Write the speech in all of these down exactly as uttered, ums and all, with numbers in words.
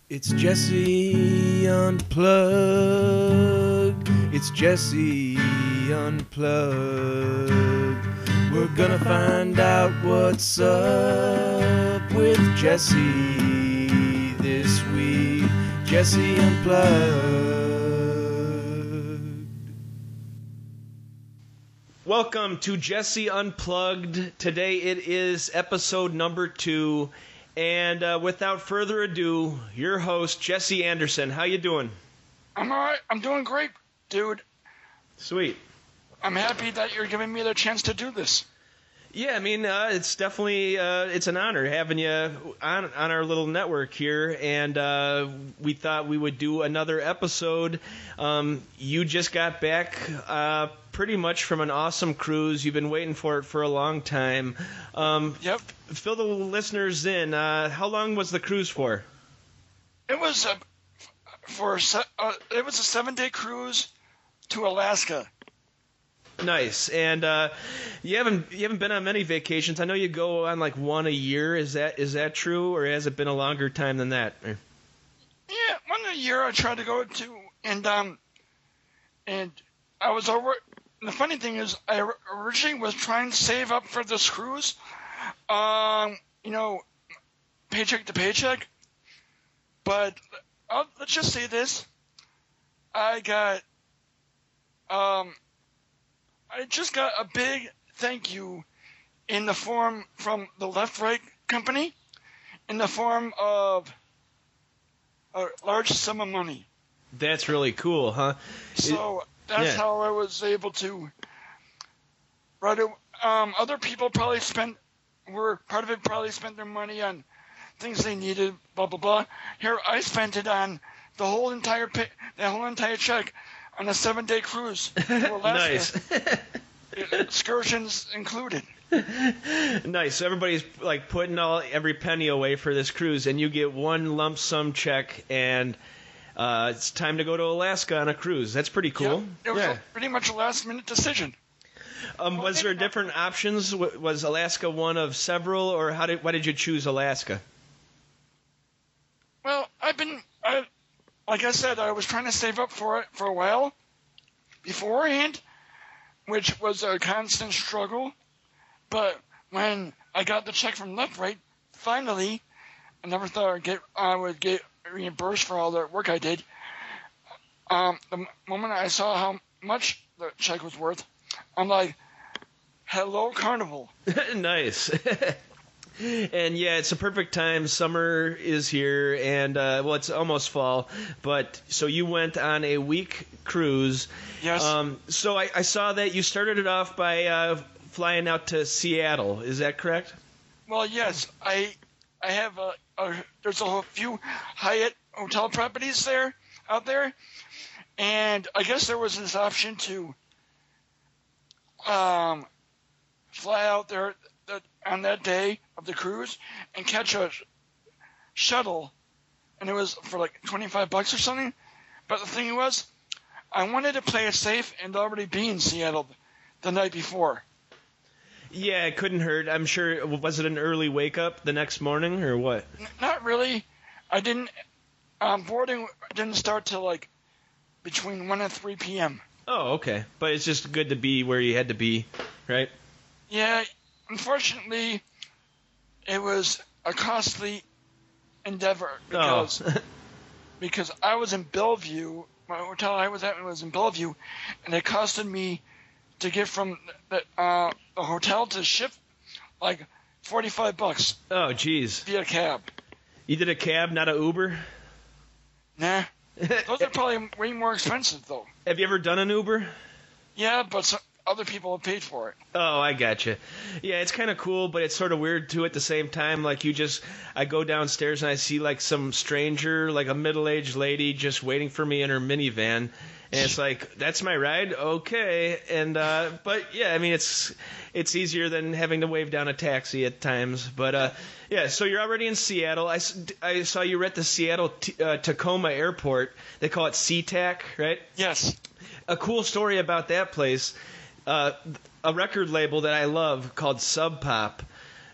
It's Jesse Unplugged. It's Jesse Unplugged. We're gonna find out what's up with Jesse this week. Jesse Unplugged. Welcome to Jesse Unplugged. Today it is episode number two. And uh, without further ado, your host, Jesse Anderson. How you doing? I'm all right. I'm doing great, dude. Sweet. I'm happy that you're giving me the chance to do this. Yeah, I mean, uh, it's definitely uh, it's an honor having you on on our little network here, and uh, we thought we would do another episode. Um, you just got back uh, pretty much from an awesome cruise. You've been waiting for it for a long time. Um, Yep. Fill the listeners in. Uh, how long was the cruise for? It was a for se- uh, it was a seven day cruise to Alaska. Nice. And uh, you haven't you haven't been on many vacations. I know you go on like one a year. Is that is that true, or has it been a longer time than that? Yeah, one a year I tried to go to, and um, and I was over. And the funny thing is, I originally was trying to save up for this cruise, um, you know, paycheck to paycheck. But uh, let's just say this: I got um. I just got a big thank you in the form from the Left Right Company in the form of a large sum of money. That's really cool, huh? So that's yeah. how I was able to write it. Um, other people probably spent, were part of it probably spent their money on things they needed, blah, blah, blah. Here, I spent it on the whole entire, pay, the whole entire check on a seven-day cruise to Alaska. Nice. Excursions included. Nice. So everybody's like putting all every penny away for this cruise, and you get one lump sum check, and uh, it's time to go to Alaska on a cruise. That's pretty cool. Yeah, it was yeah. a, pretty much a last-minute decision. Um, was there different options? Was Alaska one of several, or how did why did you choose Alaska? Well, I've been, I, like I said, I was trying to save up for it for a while beforehand, which was a constant struggle. But when I got the check from Left Right, finally, I never thought I'd get, I would get reimbursed for all the work I did. Um, the moment I saw how much the check was worth, I'm like, hello, Carnival. Nice. And yeah, it's a perfect time. Summer is here, and uh, well, it's almost fall. But so you went on a week cruise. Yes. Um, so I, I saw that you started it off by uh, flying out to Seattle. Is that correct? Well, yes. I I have a, a there's a few Hyatt hotel properties there out there, and I guess there was this option to um fly out there that, on that day of the cruise and catch a shuttle, and it was for like twenty-five bucks or something. But the thing was, I wanted to play it safe and already be in Seattle the night before. Yeah, it couldn't hurt. I'm sure. Was it an early wake up the next morning or what? N- not really. I didn't. Um, boarding didn't start till like between one and three p.m. Oh, okay. But it's just good to be where you had to be, right? Yeah. Unfortunately, it was a costly endeavor because Oh. because I was in Bellevue. My hotel I was at was in Bellevue, and it costed me to get from the, uh, the hotel to the ship like forty-five bucks Oh, geez. via cab. You did a cab, not an Uber? Nah, those are probably way more expensive though. Have you ever done an Uber? Yeah, but so, other people have paid for it. Oh, I gotcha. Yeah, it's kind of cool, but it's sort of weird too at the same time. Like you just, I go downstairs and I see like some stranger, like a middle-aged lady, just waiting for me in her minivan, and it's like, that's my ride, okay. And uh, but yeah, I mean it's it's easier than having to wave down a taxi at times. But uh, yeah, so you're already in Seattle. I, I saw you were at the Seattle T- uh, Tacoma Airport. They call it SeaTac, right? Yes. A cool story about that place. Uh, a record label that I love called Sub Pop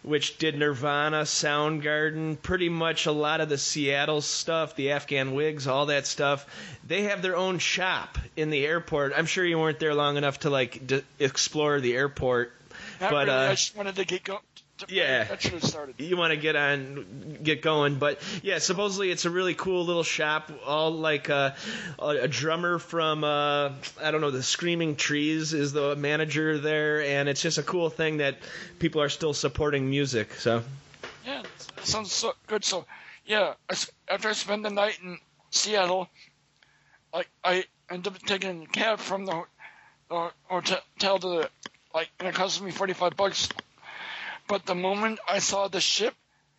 which did Nirvana, Soundgarden, pretty much a lot of the Seattle stuff, the Afghan Wigs, all that stuff. They have their own shop in the airport. I'm sure you weren't there long enough to like d- explore the airport. Not but really. uh, I just wanted to get going. Yeah. That should have started. You want to get on, get going, but yeah, supposedly it's a really cool little shop. All like uh, a, a drummer from uh, I don't know, the Screaming Trees is the manager there, and it's just a cool thing that people are still supporting music. So Yeah, that sounds so good. So yeah, I s after I spent the night in Seattle, like I ended up taking a cab from the, the hotel to the, like, and it cost me forty-five bucks. But the moment I saw the ship,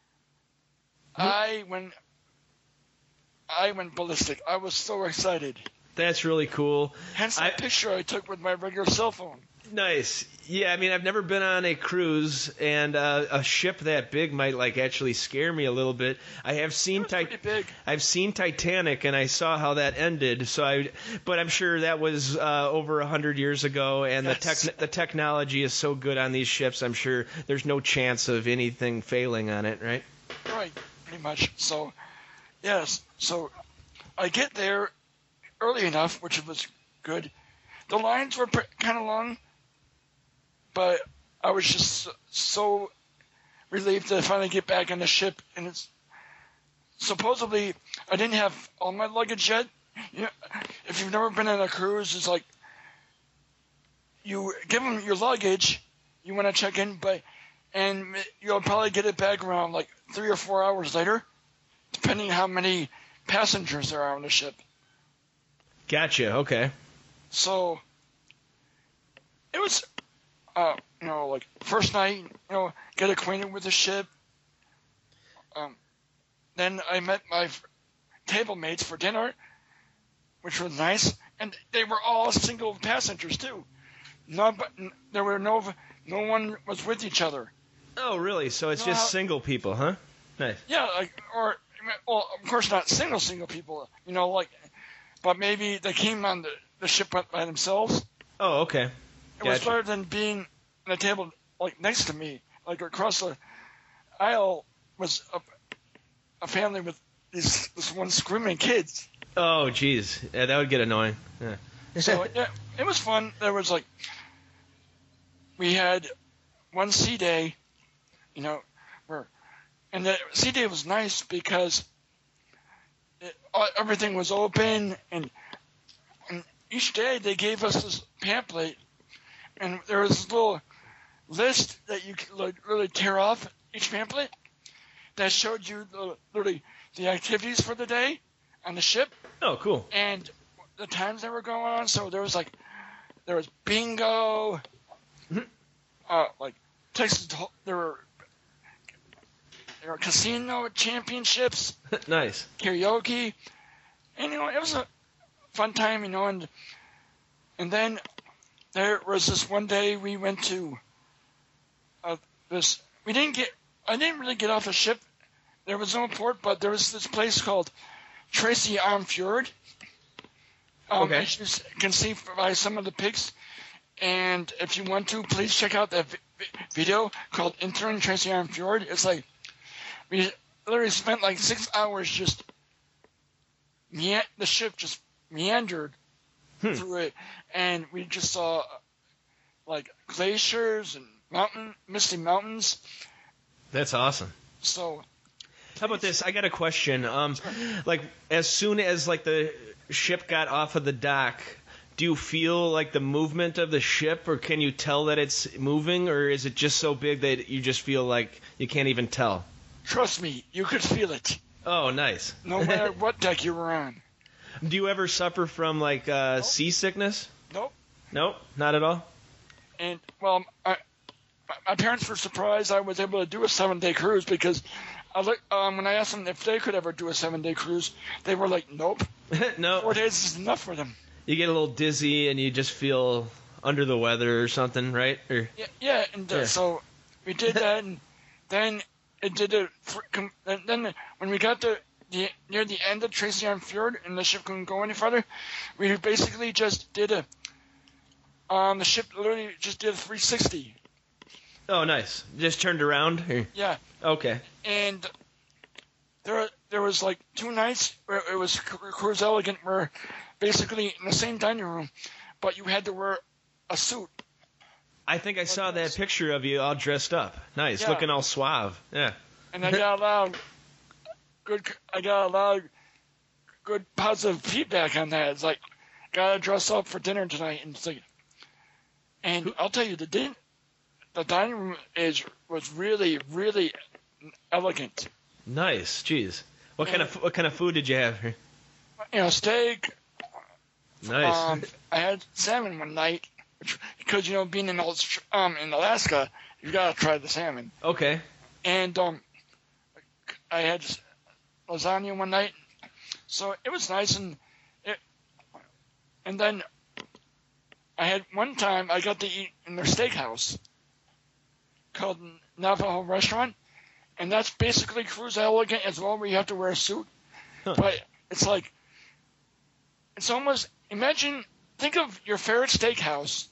I went, I went ballistic. I was so excited. that's really cool. Hence the I- picture I took with my regular cell phone. Nice. Yeah, I mean, I've never been on a cruise, and uh, a ship that big might like actually scare me a little bit. I have seen It was pretty Tit- big. I've seen Titanic, and I saw how that ended. So I, but I'm sure that was uh, over a hundred years ago, and the Yes. tech the technology is so good on these ships. I'm sure there's no chance of anything failing on it, right? Right, pretty much. So, yes. So, I get there early enough, which was good. The lines were kind of long, but I was just so, so relieved to finally get back on the ship. And it's supposedly I didn't have all my luggage yet. You know, if you've never been on a cruise, it's like you give them your luggage, you want to check in, but and you'll probably get it back around like three or four hours later, depending how many passengers there are on the ship. Gotcha. Okay. So it was, uh, you know, like first night, you know, get acquainted with the ship. Um, then I met my f- table mates for dinner, which was nice, and they were all single passengers too. No, but there were no, no one was with each other. Oh, really? So it's No, just how- single people, huh? Nice. Yeah, like, or, well, of course not single, single people, you know, like, but maybe they came on the, the ship by by themselves. Oh, okay. It was Gotcha. better than being at a table, like, next to me, like, across the aisle was a, a family with these, this one screaming kids. Oh, geez. Yeah, that would get annoying. Yeah. So, yeah, it was fun. There was, like, we had one sea day, you know, where, and the sea day was nice because it, uh, everything was open, and, and each day they gave us this pamphlet, and there was this little list that you could like, really tear off each pamphlet that showed you the, literally the activities for the day on the ship Oh, cool. and the times they were going on. So there was like, there was bingo, Mhm. uh, like Texas, there were, there were casino championships, Nice. karaoke, and you know it was a fun time, you know, and and then there was this one day we went to uh, this. We didn't get. I didn't really get off the ship. There was no port, but there was this place called Tracy Arm Fjord. Um, Okay. As you s- can see by some of the pics, and if you want to, please check out that vi- vi- video called "Entering Tracy Arm Fjord." It's like we literally spent like six hours just me- the ship just meandered Hmm. through it, and we just saw like glaciers and mountain misty mountains. That's awesome. So How about this? I got a question. Um, like, as soon as like the ship got off of the dock, do you feel like the movement of the ship, or can you tell that it's moving, or is it just so big that you just feel like you can't even tell? trust me, you could feel it Oh, nice. no matter what deck you were on. Do you ever suffer from like uh, Nope. seasickness? Nope. Nope, not at all. And well, I, my- my parents were surprised I was able to do a seven-day cruise because I look, um, when I asked them if they could ever do a seven-day cruise, they were like, "Nope, No, four days is enough for them." you get a little dizzy and you just feel under the weather or something, right? Or Yeah, yeah. And uh, Yeah. so we did that, and then it did it. For, com- and then when we got to the near the end of Tracy Arm Fjord and the ship couldn't go any further, we basically just did a. Um, the ship literally just did a three sixty. Oh, nice. Just turned around? Or- Yeah, Okay. and there there was like two nights where it was Cru- Cruise Elegant, where basically in the same dining room, but you had to wear a suit. I think I saw that picture of you all dressed up. Nice, Yeah. looking all suave. Yeah. And I got a lot of good. I got a lot of good positive feedback on that. It's like, gotta dress up for dinner tonight, and it's like, and I'll tell you, the din, the dining room is was really really elegant. Nice. Jeez. What kind of what kind of food did you have? You know, steak. Nice. Um, I had salmon one night, which, because you know, being in Aust- um in Alaska, you gotta try the salmon. Okay. And um, I had lasagna one night, so it was nice. And it, and then I had one time I got to eat in their steakhouse called Navajo Restaurant, and that's basically Cruise Elegant as well, where you have to wear a suit. Huh. But it's like, it's almost, imagine, think of your favorite steakhouse,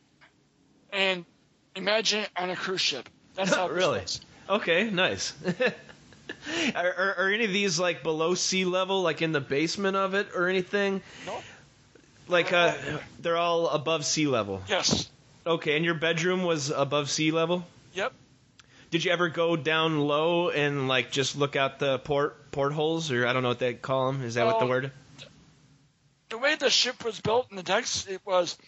and imagine it on a cruise ship. That's how this Really? was. Okay, nice. are, are, are any of these like below sea level, like in the basement of it or anything? Nope. Like uh, they're all above sea level. Yes. Okay, and your bedroom was above sea level? Yep. Did you ever go down low and like just look out the port portholes, or I don't know what they call them? Is that what the Um, word? The way the ship was built in the decks, it was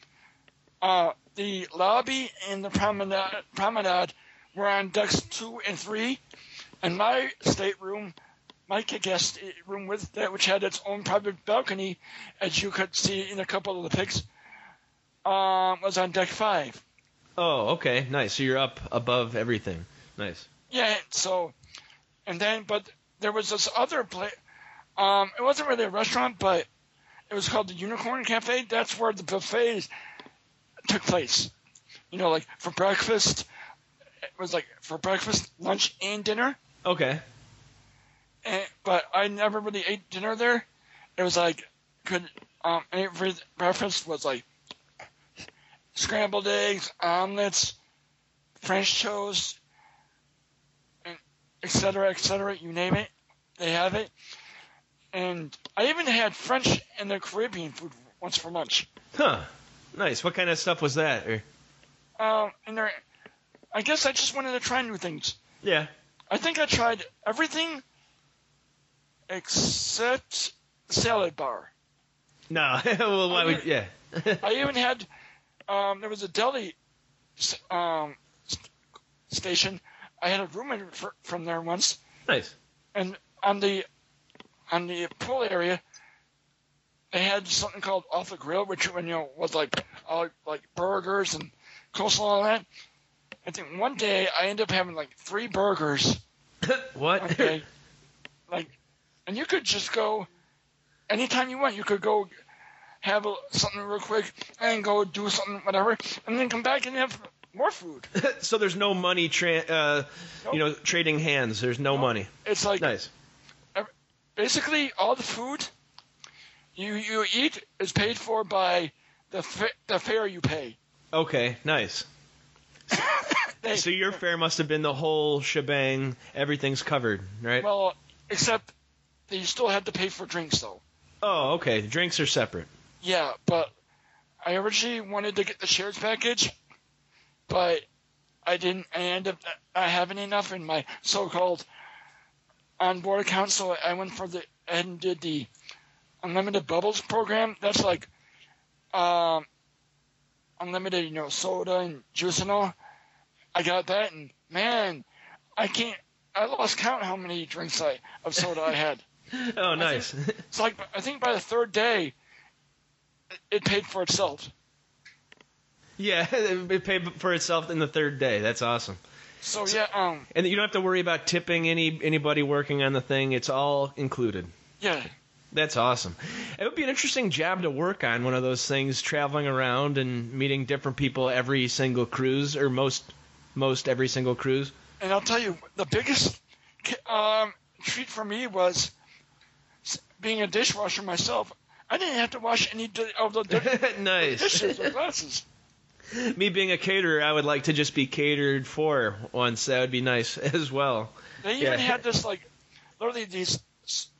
uh, the lobby and the promenade, promenade were on decks two and three, and my stateroom, my guest room with that, which had its own private balcony, as you could see in a couple of the pics, um, was on deck five. Oh, okay, nice. So you're up above everything. Nice. Yeah, so, and then, but there was this other place, um, it wasn't really a restaurant, but it was called the Unicorn Cafe. That's where the buffets took place. You know, like for breakfast, it was like for breakfast, lunch, and dinner. Okay. And, but I never really ate dinner there. It was like, could, um, and for breakfast was like scrambled eggs, omelets, French toast, and et cetera, et cetera, you name it, they have it. And I even had French and the Caribbean food once for lunch. Huh. Nice. What kind of stuff was that? Or... Um, and there, I guess I just wanted to try new things. Yeah. I think I tried everything except salad bar. No. Well, why I would? Yeah. I even had, um, there was a deli um, st- station. I had a roommate fr- from there once, Nice. and on the on the pool area, they had something called Off the Grill, which you know was like uh, like burgers and coleslaw and that. I think one day I ended up having like three burgers. What? Okay, like, and you could just go anytime you want. You could go have a, something real quick and go do something, whatever, and then come back and have more food. So there's no money, tra- uh, Nope. you know, trading hands. There's no Nope. money. It's like Nice. basically all the food you you eat is paid for by the fa- the fare you pay. Okay. Nice. They, So your fare must have been the whole shebang. Everything's covered, right? well, except that you still had to pay for drinks though. Oh, okay. The drinks are separate. Yeah, but I originally wanted to get the shares package, but I didn't. I ended up not having enough in my so-called on-board account, so I went for the and did the unlimited bubbles program. That's like um, unlimited, you know, soda and juice and all. I got that, and man, I can't. I lost count how many drinks I of soda I had. Oh, nice. It's like I think by the third day, it- it paid for itself. Yeah, it paid for itself in the third day. That's awesome. So yeah, um, And you don't have to worry about tipping any anybody working on the thing. It's all included. yeah, That's awesome. It would be an interesting job to work on, one of those things, traveling around and meeting different people every single cruise, or most most every single cruise. and I'll tell you, the biggest um, treat for me was s- being a dishwasher myself. I didn't have to wash any di- of the di- Nice. dishes or glasses. Me being a caterer, I would like to just be catered for once. That would be nice as well. They even Yeah. had this, like, literally these s-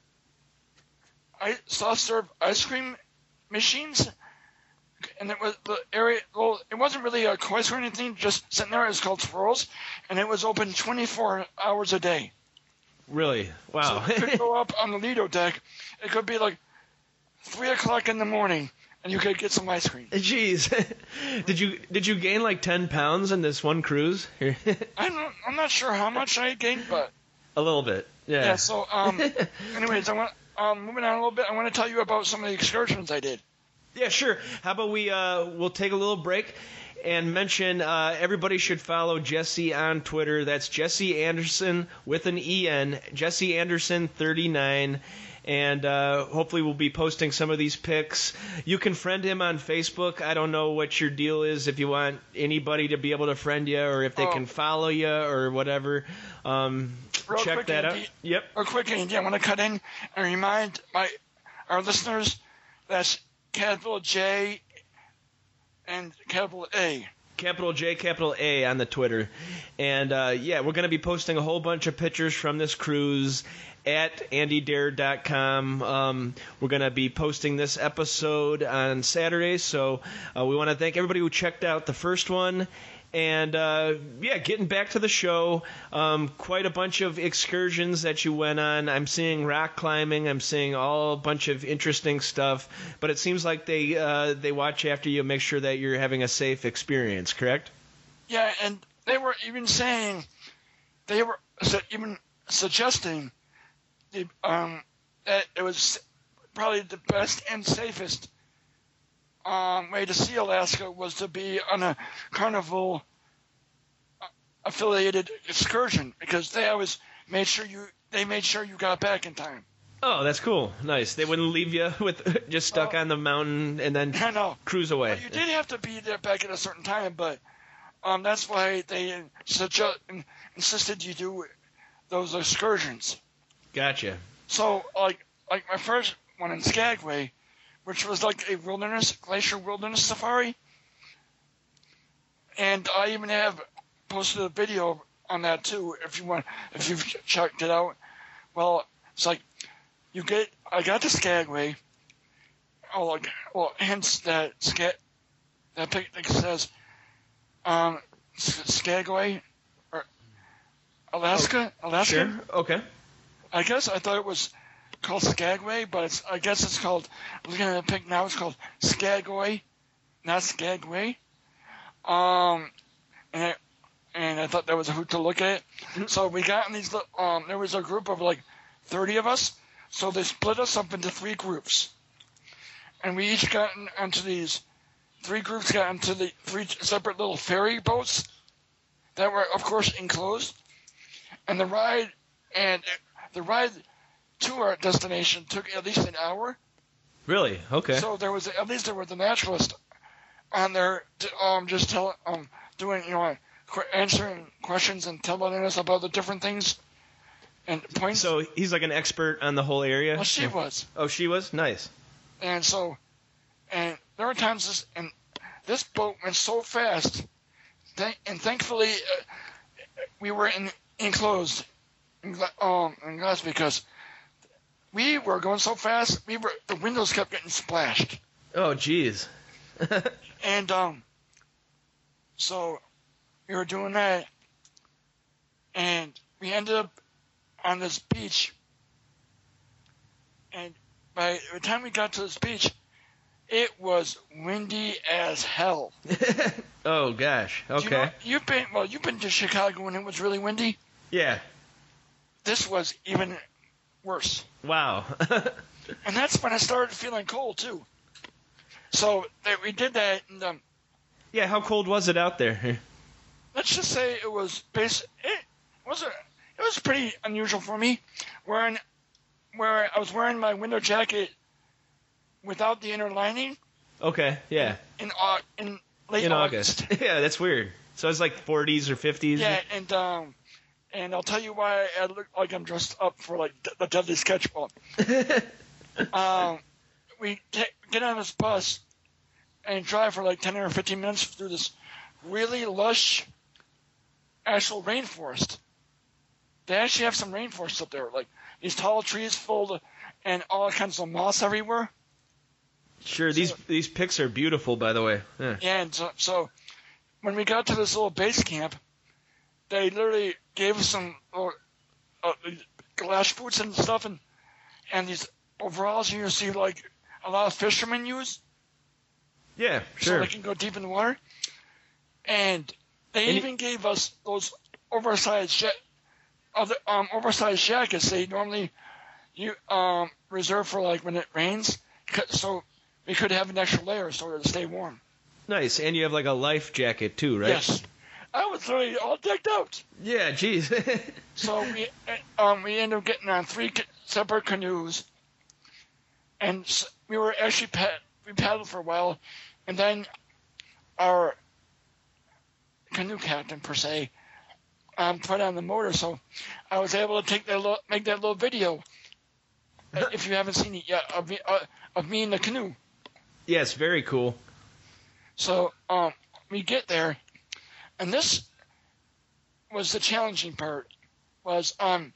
I- soft-serve ice cream machines, and it was the area, well, it wasn't really a quiz or anything, just sitting there. It was called Swirls, and it was open twenty-four hours a day. Really? Wow. So you could go up on the Lido deck. It could be, like, three o'clock in the morning, and you could get some ice cream. Jeez. did you did you gain like ten pounds in this one cruise? I don't, I'm not sure how much I gained, but A little bit. Yeah. yeah. So, um, anyways, I want um, moving on a little bit. I want to tell you about some of the excursions I did. Yeah, sure. How about we uh, we'll take a little break and mention uh, everybody should follow Jesse on Twitter. That's Jesse Anderson with an E N, Jesse Anderson thirty-nine. And uh, hopefully we'll be posting some of these pics. You can friend him on Facebook. I don't know what your deal is, if you want anybody to be able to friend you or if they Oh. can follow you or whatever. Um, Real check quick, that out. Andy. Yep. Real quick, Andy, I want to cut in and remind my our listeners that's capital J and capital A. Capital J, capital A on the Twitter. And, uh, yeah, we're going to be posting a whole bunch of pictures from this cruise at andy dare dot com. Um, we're going to be posting this episode on Saturday, so uh, we want to thank everybody who checked out the first one. And, uh, yeah, getting back to the show, um, quite a bunch of excursions that you went on. I'm seeing rock climbing. I'm seeing all a bunch of interesting stuff. But it seems like they uh, they watch after you, make sure that you're having a safe experience, correct? Yeah, and they were even saying, they were su- even suggesting the, um, that it was probably the best and safest um, way to see Alaska was to be on a Carnival uh, affiliated excursion, because they always made sure you they made sure you got back in time. Oh, that's cool. Nice. They wouldn't leave you with just stuck Oh. on the mountain and then I know. cruise away. Well, you did have to be there back at a certain time, but um, that's why they suggest, insisted you do those excursions. Gotcha. So, like, like my first one in Skagway, which was like a wilderness, glacier wilderness safari, and I even have posted a video on that too, if you want, if you've checked it out. Well, it's like you get, I got to Skagway. Oh, like, well, hence that Skag, that picnic says, um, Skagway, or Alaska, Alaska. Sure. Okay. I guess I thought it was called Skagway, but it's, I guess it's called, looking at the pic now, it's called Skagway, not Skagway. Um, and I, and I thought that was a hoot to look at it. So we got in these, li- um, there was a group of like thirty of us, so they split us up into three groups. And we each got in, onto these, three groups got into the three separate little ferry boats that were, of course, enclosed. And the ride, and the ride to our destination took at least an hour. Really? Okay. So there was, at least there was a naturalist on there, to, um, just tell, um, doing, you know, qu- answering questions and telling us about the different things and points. So he's like an expert on the whole area? Well, she was. Oh, she was? Nice. And so, and there were times this, and this boat went so fast, th- and thankfully uh, we were in, enclosed in, gla- um, in glass, because we were going so fast, we were, the windows kept getting splashed. Oh, jeez. And um, so we were doing that, and we ended up on this beach. And by the time we got to this beach, it was windy as hell. Oh, gosh. Do you Okay. know- you've been well. You've been to Chicago when it was really windy. Yeah. This was even worse, Wow. and that's when I started feeling cold too. So that we did that, and um, Yeah, how cold was it out there? let's just say it was base. It was a, it was pretty unusual for me, wearing where I was wearing my winter jacket without the inner lining Okay, yeah. in Au- in late In August. August. Yeah, that's weird. So it's like forties or fifties? Yeah, and um, and I'll tell you why I look like I'm dressed up for like the Deadly Sketch Ball. um, we ta- get on this bus, and drive for like ten or fifteen minutes through this really lush actual rainforest. They actually have some rainforest up there, like these tall trees full of, and all kinds of moss everywhere. Sure, these So- these pics are beautiful, by the way. Yeah. Yeah, and so, so when we got to this little base camp, they literally gave us some uh, uh, glass boots and stuff, and and these overalls you see like a lot of fishermen use, Yeah, so sure. they can go deep in the water. And they And even gave us those oversized ja- other um oversized jackets they normally you um reserve for like when it rains, c- so we could have an extra layer so to stay warm. Nice, and you have like a life jacket too, right? Yes, I was literally all decked out. Yeah, geez. So we um we ended up getting on three ca- separate canoes, and s- we were actually pad- we paddled for a while, and then our canoe captain per se um put on the motor, so I was able to take that little, make that little video. uh, If you haven't seen it yet, of me, uh, of me in the canoe. Yes, very cool. So um we get there, and this was the challenging part. Was um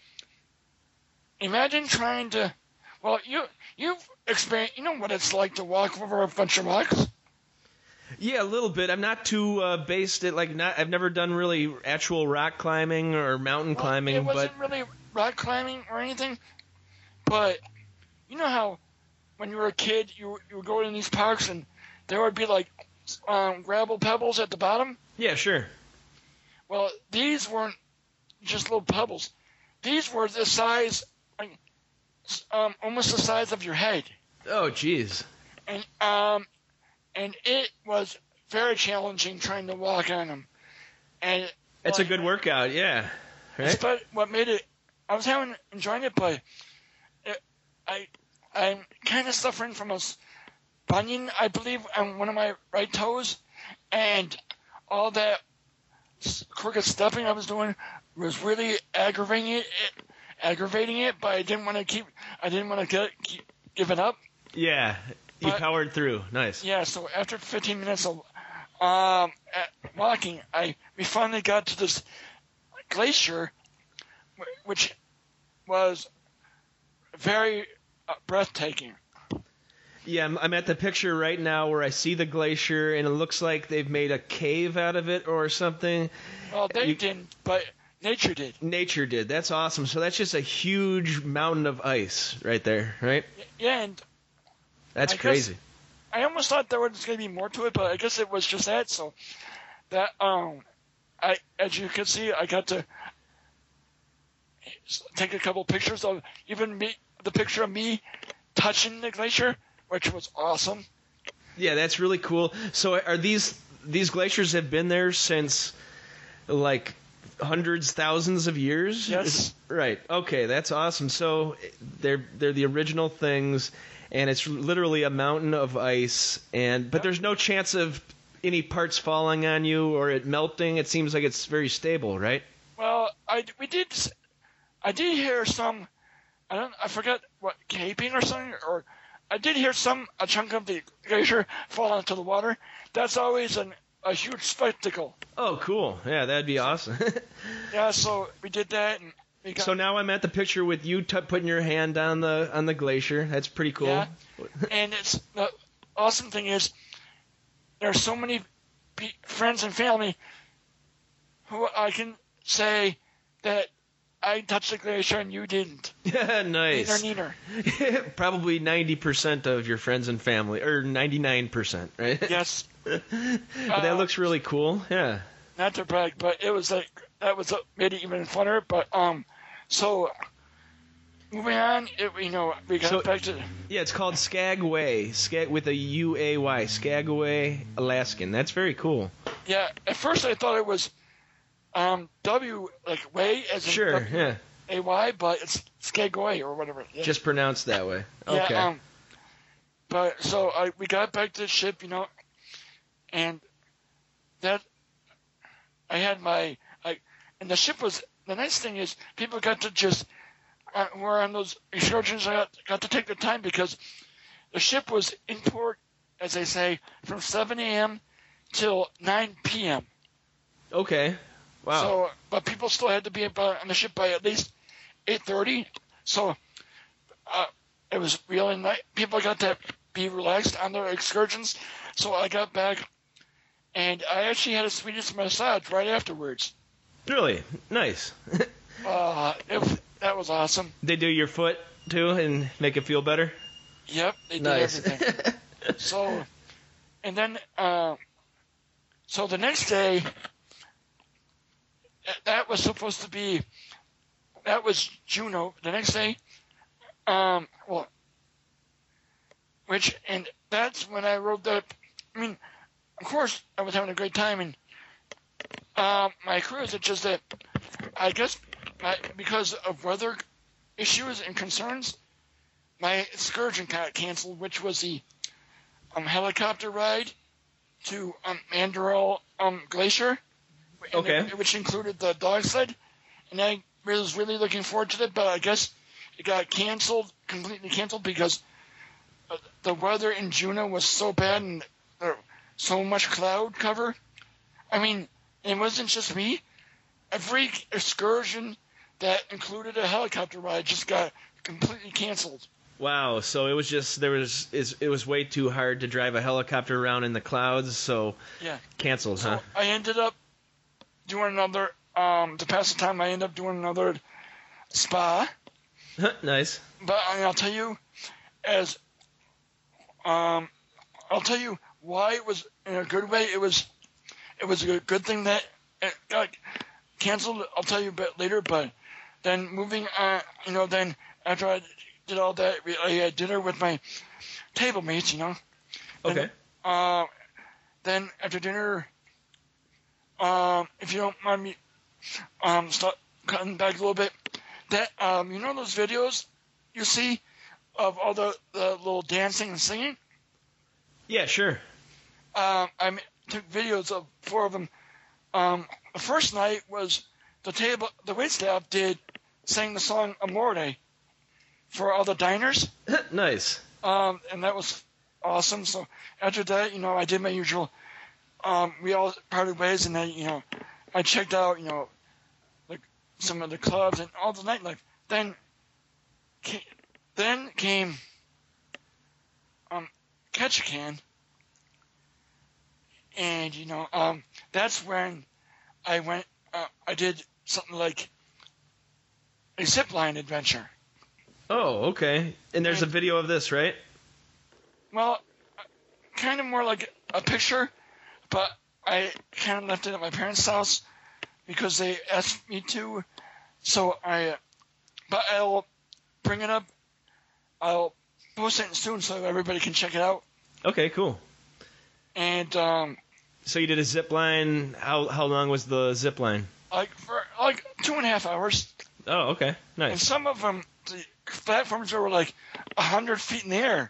imagine trying to, well you you've experienced, you know what it's like to walk over a bunch of rocks. Yeah, a little bit. I'm not too uh, based at like not. I've never done really actual rock climbing or mountain Well, climbing, it but wasn't really rock climbing or anything, but you know how when you were a kid you you would go in these parks and there would be like um, gravel pebbles at the bottom. yeah, sure. Well, these weren't just little pebbles. These were the size, like, um, almost the size of your head, Oh, geez. and um, and it was very challenging trying to walk on them. And That's well, a good workout. Yeah, right. But what made it, I was having enjoying it, but it, I I'm kind of suffering from a s- bunion, I believe, on one of my right toes, and all that s- crooked stepping I was doing was really aggravating it, it aggravating it. But I didn't want to keep, I didn't want to get keep, give it up. Yeah, you But- powered through. Nice. Yeah, so after fifteen minutes of um, at walking, I we finally got to this glacier, wh- which was very uh, breathtaking. Yeah, I'm, I'm at the picture right now where I see the glacier, and it looks like they've made a cave out of it or something. Well, they You- didn't, but nature did. Nature did. That's awesome. So that's just a huge mountain of ice right there, right? Yeah, and That's I guess- crazy. I almost thought there was going to be more to it, but I guess it was just that. So that um, I as you can see, I got to take a couple pictures of even me, the picture of me touching the glacier, which was awesome. Yeah, that's really cool. So are these these glaciers have been there since like hundreds, thousands of years? Yes. Is- right. Okay, that's awesome. So they're they're the original things, and it's literally a mountain of ice, and but Yep. there's no chance of any parts falling on you or it melting. It seems like it's very stable, right? Well, I we did s- I did hear some, I don't I forgot what, caping or something, or I did hear some a chunk of the glacier fall into the water. That's always an a huge spectacle. Oh, cool. Yeah, that'd be awesome. Yeah, so we did that, and we got So now I'm at the picture with you t- putting your hand on the on the glacier. That's pretty cool. Yeah. And it's the awesome thing is there are so many pe- friends and family who I can say that I touched the glacier and you didn't. Nice. Neither, neither. Probably ninety percent of your friends and family, or ninety-nine percent, right? Yes. But that Uh, looks really cool. Yeah. Not to brag, but it was like that was uh, made it even funner. But um, so moving on, it, you know, we got So- back to Yeah, it's called Skagway, Skag with a U A Y, Skagway, Alaskan. That's very cool. yeah. At first, I thought it was um W like way as in Sure, W yeah. A Y, but it's Skagway or whatever. Yeah. Just pronounced that way. Yeah, Okay. um, but so I we got back to the ship, you know, and that I had my I and the ship was the nice thing is people got to just uh, were on those excursions. I got, got to take the time because the ship was in port as they say, from seven a.m. till nine p.m. Okay. Wow. So, but people still had to be about on the ship by at least eight thirty. So, uh, it was really nice. People got to be relaxed on their excursions. So I got back, and I actually had a Swedish massage right afterwards. Really? Nice. uh, it, that was awesome. They do your foot, too, and make it feel better? Yep, they did Nice. everything. So, and then, uh, so the next day, that was supposed to be, that was Juneau. The next day, um, well, which, and that's when I wrote the, I mean, of course, I was having a great time, and um, my cruise, it's just that, I guess, my, because of weather issues and concerns, my excursion got canceled, which was the um, helicopter ride to um, Mandurell um, Glacier, Okay. it, which included the dog sled, and I was really looking forward to it, but I guess it got canceled, completely canceled, because uh, the weather in Juneau was so bad and there was so much cloud cover. I mean, it wasn't just me. Every excursion that included a helicopter ride just got completely canceled. Wow, so it was just, there was, it was way too hard to drive a helicopter around in the clouds, so Yeah. canceled, So huh? I ended up doing another, um, to pass the time, I ended up doing another spa. Nice. But I mean, I'll tell you, as, um, I'll tell you why it was in a good way. It was, it was a good thing that it got canceled. I'll tell you a bit later, but then moving on, you know, then after I did all that, we- I had dinner with my table mates, you know. Okay. And, uh, then after dinner, um, if you don't mind me, um, start cutting back a little bit, that, um, you know those videos you see of all the, the little dancing and singing? Yeah, sure. Um, I m- took videos of four of them. Um, the first night was the table, the waitstaff did, sang the song Amore for all the diners. Nice. Um, and that was awesome. So after that, you know, I did my usual, um, we all parted ways, and then, you know, I checked out, you know, like some of the clubs and all the nightlife. Then, ca- then came, um, Ketchikan, and, you know, um, that's when I went, uh, I did something like a zipline adventure. Oh, okay. And there's a video of this, right? Well, kind of more like a picture, but I kind of left it at my parents' house because they asked me to. So I, but I'll bring it up. I'll post it soon so everybody can check it out. Okay, cool. And um, So you did a zip line. How how long was the zip line? like for like two and a half hours, Oh, okay. and Nice. some of them the platforms were like a hundred feet in the air.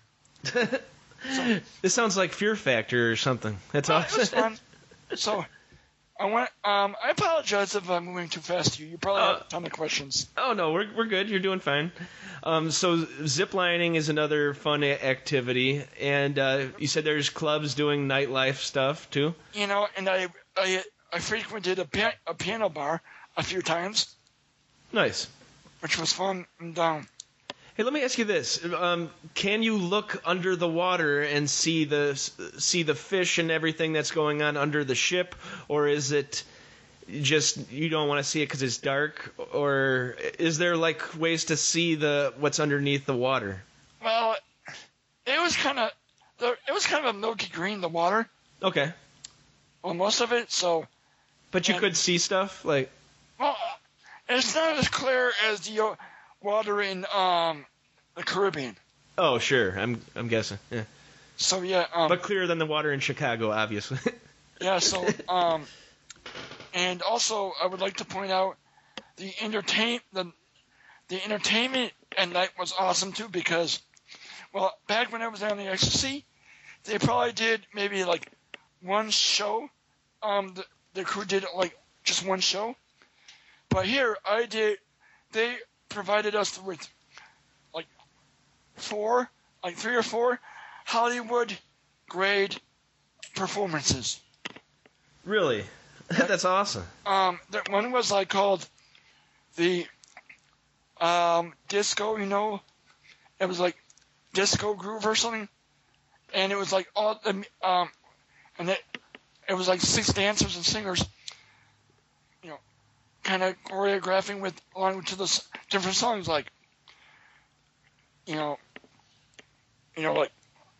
This sounds like Fear Factor or something. That's Well, awesome. it was fun. So I went. Um, I apologize if I'm moving too fast to you. You probably Uh, have a ton of questions. Oh no, we're we're good. You're doing fine. Um, so ziplining is another fun a- activity, and uh, you said there's clubs doing nightlife stuff too. You know, and I I, I frequented a, pia- a piano bar a few times, Nice. which was fun. And um, Hey, let me ask you this: um, can you look under the water and see the see the fish and everything that's going on under the ship, or is it just you don't want to see it because it's dark, or is there like ways to see the what's underneath the water? well, it was kind of it was kind of a milky green, the water, Okay, well, most of it. So, but you And- could see stuff like well, it's not as clear as the uh, water in um the Caribbean. oh sure, I'm I'm guessing, yeah, So yeah, um, but clearer than the water in Chicago, obviously. yeah. So um, and also I would like to point out the entertain the the entertainment at night was awesome too, because well, back when I was on the Ecstasy, they probably did maybe like one show. Um, the, the crew did like just one show, but here I did. They provided us with like four, like three or four Hollywood grade performances. Really? That's awesome. Um, that one was like called the um, disco, you know, it was like disco groove or something, and it was like all the um, and it it was like six dancers and singers, you know, kind of choreographing with along to the s- different songs, like, you know, you know, like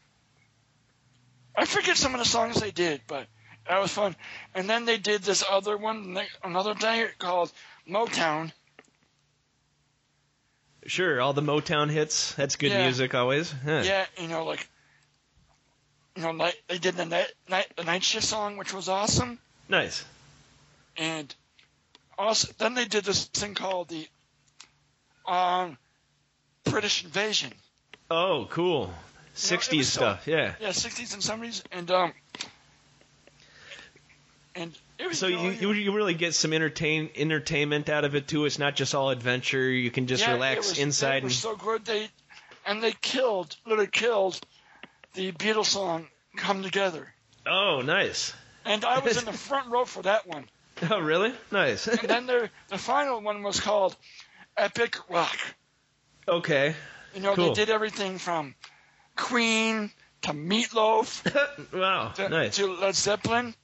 I forget some of the songs they did, but that was fun. And then they did this other one ne- another day called Motown. Sure, all the Motown hits. That's good Yeah. music always. Huh. Yeah, you know, like, you know, night, they did the night, night, the night shift song, which was awesome. Nice. And also, then they did this thing called the um, British Invasion. Oh, cool. sixties so- stuff, yeah. Yeah, sixties and seventies, and um, and it was So you, you you really get some entertain entertainment out of it too. It's not just all adventure. You can just yeah, relax it was, inside. It was and so good. They and they killed, literally killed, the Beatles song "Come Together." Oh, nice. And I was in the front row for that one. Oh, really? Nice. And then the the final one was called Epic Rock. Okay. You know, Cool. they did everything from Queen to Meatloaf Wow. to, Nice. to Led Zeppelin.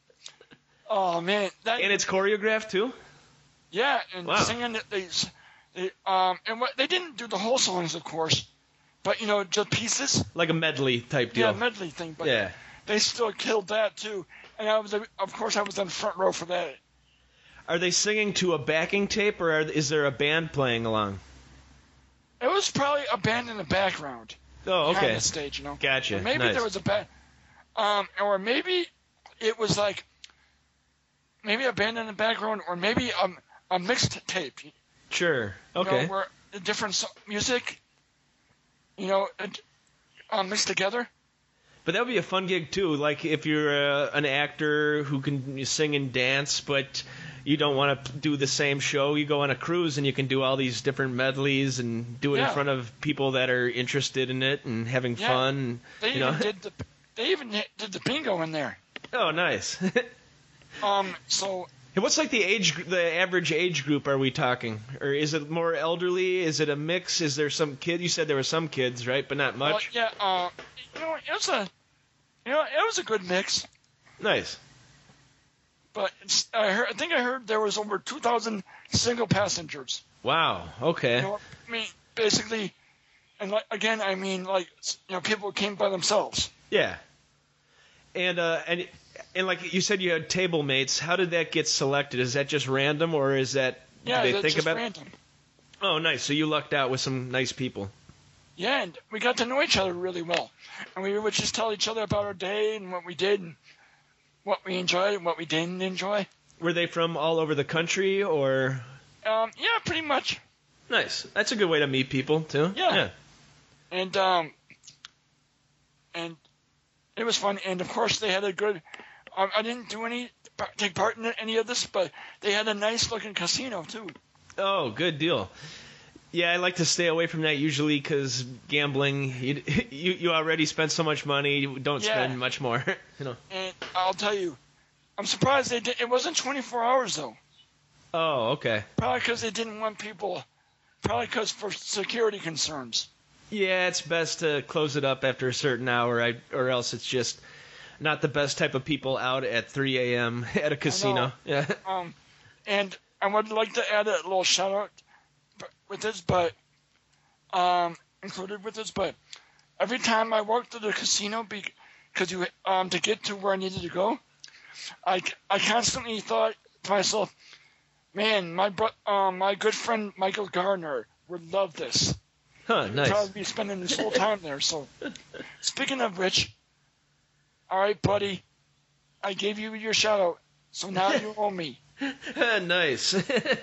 Oh man, that And it's choreographed too. yeah, and Wow. singing it, they, they um and what they didn't do the whole songs, of course, but you know, just pieces. Like a medley type deal. Yeah, medley thing, but Yeah. they still killed that too. And I was, of course, I was in the front row for that. Are they singing to a backing tape, or are, is there a band playing along? It was probably a band in the background. Oh, Behind okay. the stage, you know. Gotcha. Or maybe Nice. there was a band, um, or maybe it was like maybe a band in the background, or maybe a, a mixed tape. You Sure. Okay. know, where the different so- music, you know, it, uh, mixed together. But that would be a fun gig too. Like if you're uh, an actor who can sing and dance, but you don't want to do the same show, you go on a cruise and you can do all these different medleys and do it Yeah. in front of people that are interested in it and having Yeah. fun. And, They you even know. did the they even did the bingo in there. Oh, nice. Um, so And what's like the age, gr- the average age group? Are we talking, or is it more elderly? Is it a mix? Is there some kid? You said there were some kids, right? But not well, much. yeah, uh, you know, it was a you know it was a good mix. Nice. But it's, I heard I think I heard there was over two thousand single passengers. Wow. Okay. You know, I mean, basically, and like, again, I mean, like, you know, people came by themselves. Yeah. And uh, and and like you said, you had table mates. How did that get selected? Is that just random, or is that Yeah, do they that's think just about? random. Oh, nice. So you lucked out with some nice people. Yeah, and we got to know each other really well, and we would just tell each other about our day and what we did and what we enjoyed and what we didn't enjoy. Were they from all over the country, or? Um, yeah, pretty much. Nice. That's a good way to meet people too. Yeah. Yeah. And um, and it was fun. And of course, they had a good. Um, I didn't do any take part in any of this, but they had a nice looking casino too. Oh, good deal. Yeah, I like to stay away from that usually because gambling, you, you you already spent so much money, you don't Yeah. spend much more. You know. And I'll tell you, I'm surprised they did. It wasn't twenty-four hours though. Oh, okay. Probably because they didn't want people. Probably because for security concerns. Yeah, it's best to close it up after a certain hour, I, or else it's just not the best type of people out at three a.m. at a casino. Yeah. Um, and I would like to add a little shout out with this, but um, included with this, but every time I walked to the casino, because you um to get to where I needed to go, I, I constantly thought to myself, man, my bro- um, my good friend Michael Gardner would love this. Huh, He'd nice. probably be spending his whole time there. So, speaking of which, all right, buddy, I gave you your shout out, so now you owe me. Nice.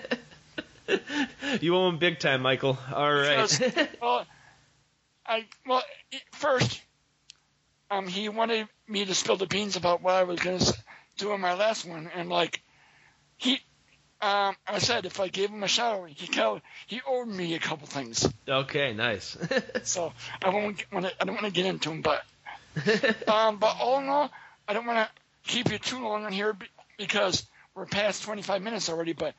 You owe him big time, Michael. All right. Because, well, I well it- first, um, he wanted me to spill the beans about what I was gonna s- do in my last one, and like, he, um, I said if I gave him a shout out, he cal- he owed me a couple things. Okay, nice. So I won't want to I don't want to get into them, but um, but all in all, I don't want to keep you too long on here because we're past twenty-five minutes already. But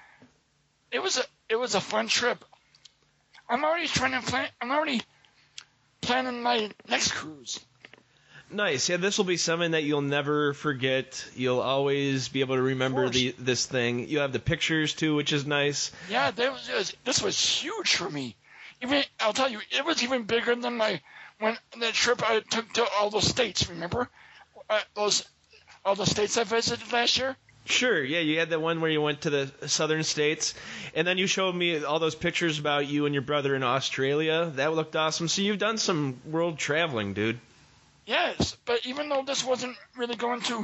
it was a it was a fun trip. I'm already trying to plan. I'm already planning my next cruise. Nice. Yeah, this will be something that you'll never forget. You'll always be able to remember the this thing. You have the pictures too, which is nice. Yeah, that was, it was this was huge for me. Even I'll tell you, it was even bigger than my when that trip I took to all those states. Remember uh, those all the states I visited last year? Sure, yeah, you had that one where you went to the southern states, and then you showed me all those pictures about you and your brother in Australia. That looked awesome. So you've done some world traveling, dude. Yes, but even though this wasn't really going to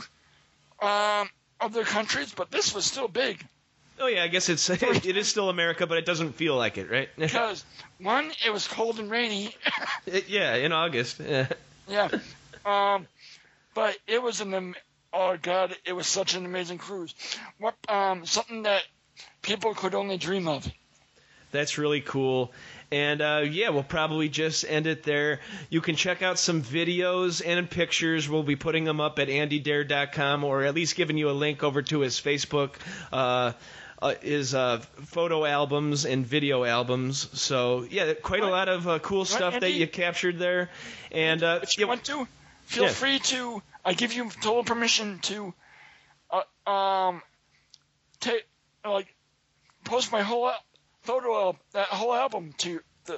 um, other countries, but this was still big. Oh yeah, I guess it's it is still America, but it doesn't feel like it, right? Because one, it was cold and rainy. it, yeah, in August. Yeah. yeah, um, but it was an am- oh god, it was such an amazing cruise. What um, something that people could only dream of. That's really cool. And, uh, yeah, we'll probably just end it there. You can check out some videos and pictures. We'll be putting them up at andy dare dot com, or at least giving you a link over to his Facebook, uh, uh, his uh, photo albums and video albums. So, yeah, quite a lot of uh, cool stuff Andy, that you captured there. And uh, if you yeah, want to, feel yeah. free to, I give you total permission to uh, um, take, like, post my whole photo album, that whole album to the.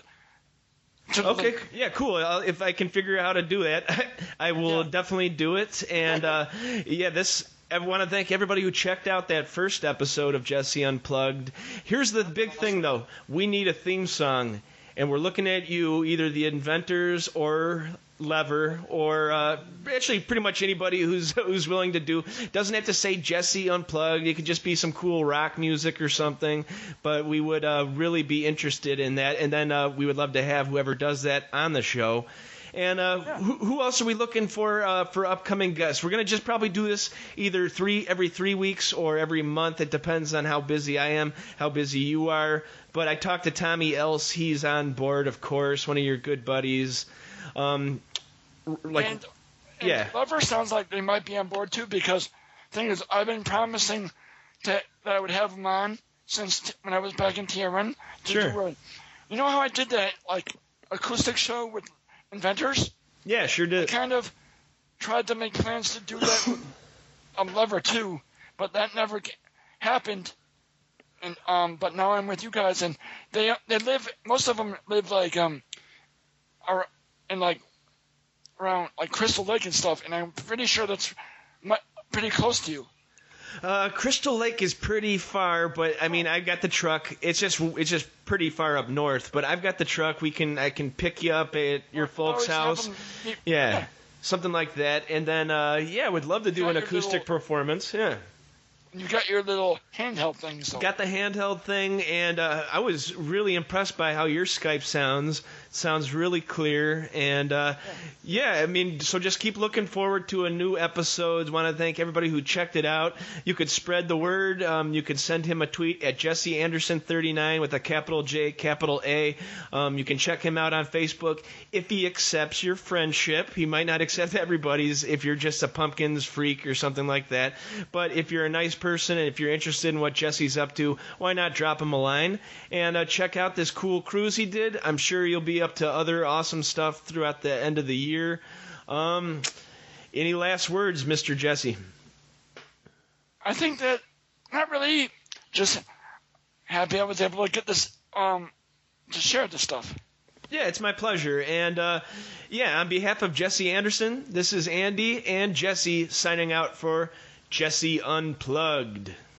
To Okay, the, yeah, cool. I'll, if I can figure out how to do that, I will Yeah. definitely do it. And uh, yeah, this. I want to thank everybody who checked out that first episode of Jesse Unplugged. Here's the big thing, though. We need a theme song, and we're looking at you, either the inventors or Lever, or uh, actually pretty much anybody who's who's willing to do. Doesn't have to say Jesse Unplugged. It could just be some cool rock music or something. But we would uh, really be interested in that, and then uh, we would love to have whoever does that on the show. And uh, Yeah. who, who else are we looking for uh, for upcoming guests? We're gonna just probably do this either three every three weeks or every month. It depends on how busy I am, how busy you are. But I talked to Tommy Else. He's on board, of course, one of your good buddies. Um, like, and, and yeah. Lover sounds like they might be on board too, because the thing is, I've been promising to, that I would have them on since t- when I was back in T R N. to Sure. do a- you know how I did that like acoustic show with inventors? yeah, sure I did. kind of tried to make plans to do that with um, Lever too, but that never g- happened. And um, but now I'm with you guys, and they they live. Most of them live like um, are in like around like Crystal Lake and stuff, and I'm pretty sure that's mu- pretty close to you. Uh, Crystal Lake is pretty far, but I mean, I've got the truck. It's just it's just pretty far up north, but I've got the truck. We can I can pick you up at your folks' Always have house. them- you- Yeah, something like that. And then uh, yeah, would love to do Got an your acoustic little- performance. Yeah. You got your little handheld thing, so Got the handheld thing, and uh, I was really impressed by how your Skype sounds. Sounds really clear, and uh, yeah, I mean, so just keep looking forward to a new episode. Want to thank everybody who checked it out. You could spread the word. Um, you could send him a tweet at Jesse Anderson thirty-nine with a capital J, capital A. Um, you can check him out on Facebook if he accepts your friendship. He might not accept everybody's if you're just a pumpkins freak or something like that. But if you're a nice person and if you're interested in what Jesse's up to, why not drop him a line and uh, check out this cool cruise he did. I'm sure you'll be up to other awesome stuff throughout the end of the year. Um, any last words, Mister Jesse? I think that not really. Just happy I was able to get this um to share this stuff. Yeah, it's my pleasure. And, uh, yeah, on behalf of Jesse Anderson, this is Andy and Jesse signing out for Jesse Unplugged.